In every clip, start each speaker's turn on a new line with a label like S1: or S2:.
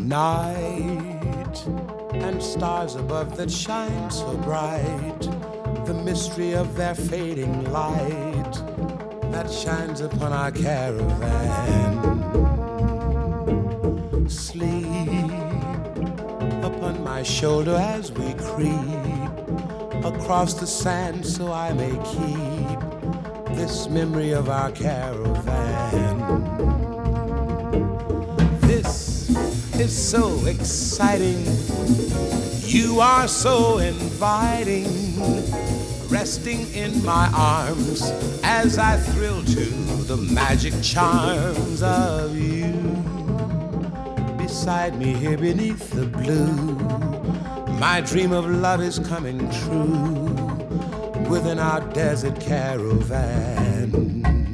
S1: Night and stars above that shine so bright, the mystery of their fading light that shines upon our caravan. Sleep upon my shoulder as we creep across the sand so I may keep this memory of our caravan. This is so exciting, you are so inviting, resting in my arms as I thrill to the magic charms of you. Beside me here beneath the blue, my dream of love is coming true within our desert caravan.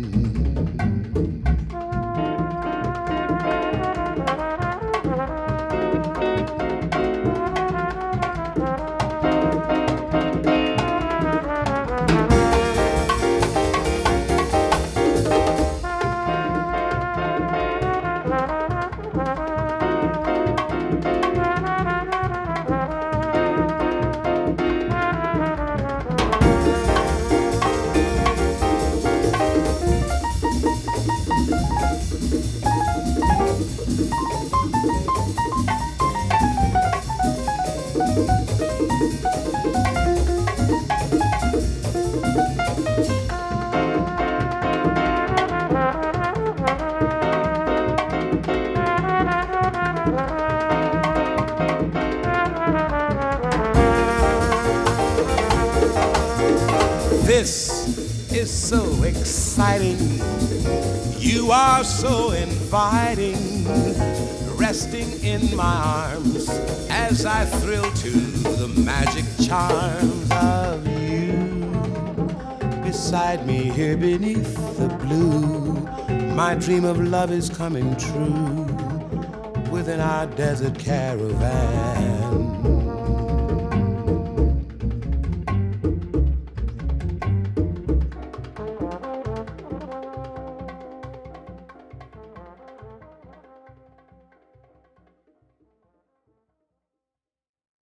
S1: This is so exciting, you are so inviting, resting in my arms as I thrill to the magic charms of you. Beside me here beneath the blue, my dream of love is coming true within our desert caravan.